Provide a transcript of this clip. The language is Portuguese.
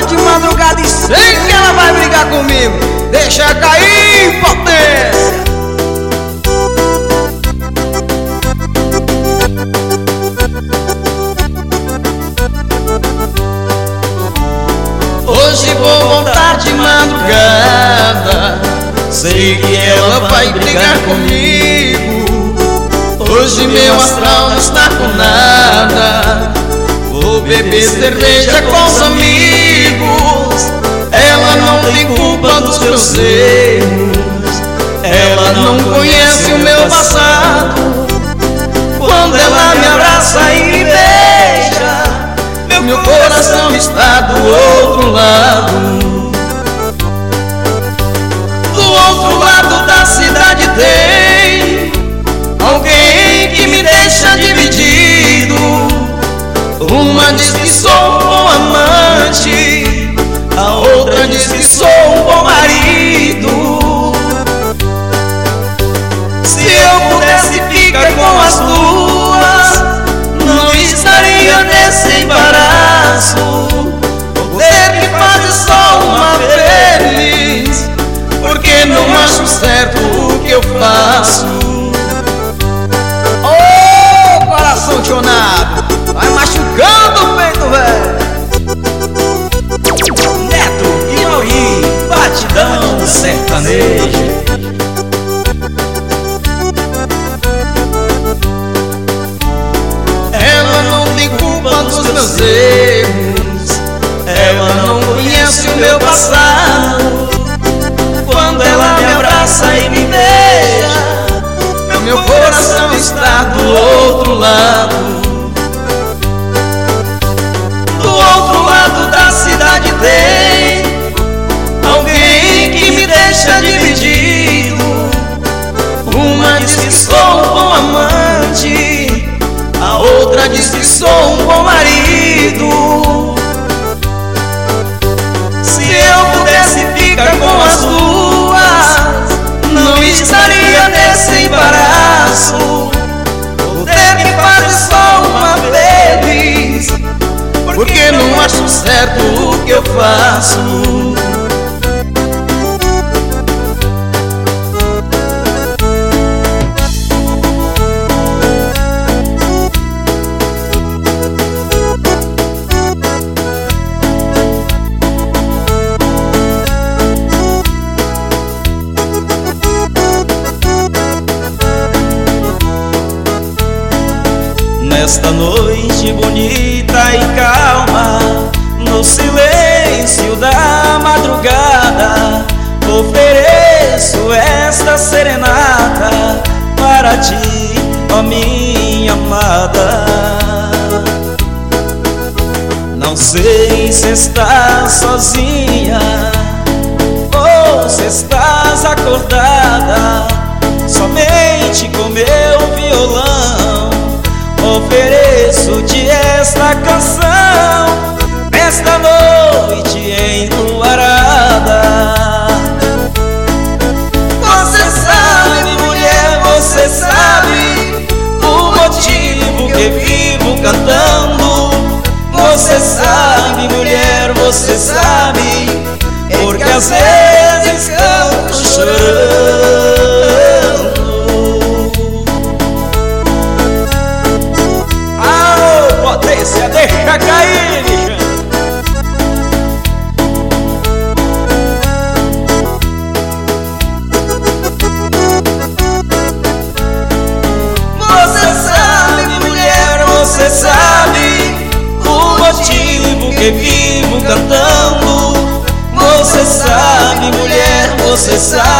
de madrugada e sei que ela vai brigar comigo. Deixa cair, potência. Hoje vou voltar de madrugada, sei que ela vai brigar comigo. Hoje meu astral não está com nada, vou beber cerveja com os amigos. Ela não tem culpa dos meus erros, ela não conhece o meu passado. Quando ela me abraça e me beija, meu coração está do outro lado. Do outro lado da cidade tem alguém que me deixa dividido. Uma diz que sou um bom amante, a outra diz que sou um bom marido. Se eu pudesse ficar com as duas, não estaria nesse embaraço. Poder que fazer só uma feliz, porque não acho certo o que eu faço. Ô coração chonado, vai machucando o peito, velho. Neto e Mauri, batidão sertaneja. Ela não tem culpa dos meus erros, ela não conhece o meu passado. Quando ela me abraça e me beija, meu coração está do outro lado. Do outro lado da cidade tem alguém que me deixa dividido. Uma diz que sou um bom amante, a outra diz que sou um bom marido. Se eu pudesse ficar com as duas, não estaria nesse embaraço. Poder que fazer só uma vez, porque não acho certo o que eu faço. Nesta noite bonita e calma, no silêncio da madrugada, ofereço esta serenata para ti, ó minha amada. Não sei se estás sozinha ou se estás acordada, somente com meu violão ofereço-te esta canção, nesta noite enluarada. Você sabe, mulher, você sabe o motivo que vivo cantando. Você sabe, mulher, você sabe, porque às vezes canto chorando. Potência, deixa cair, bicho. Você sabe, mulher, você sabe o motivo que vivo cantando. Você sabe, mulher, você sabe,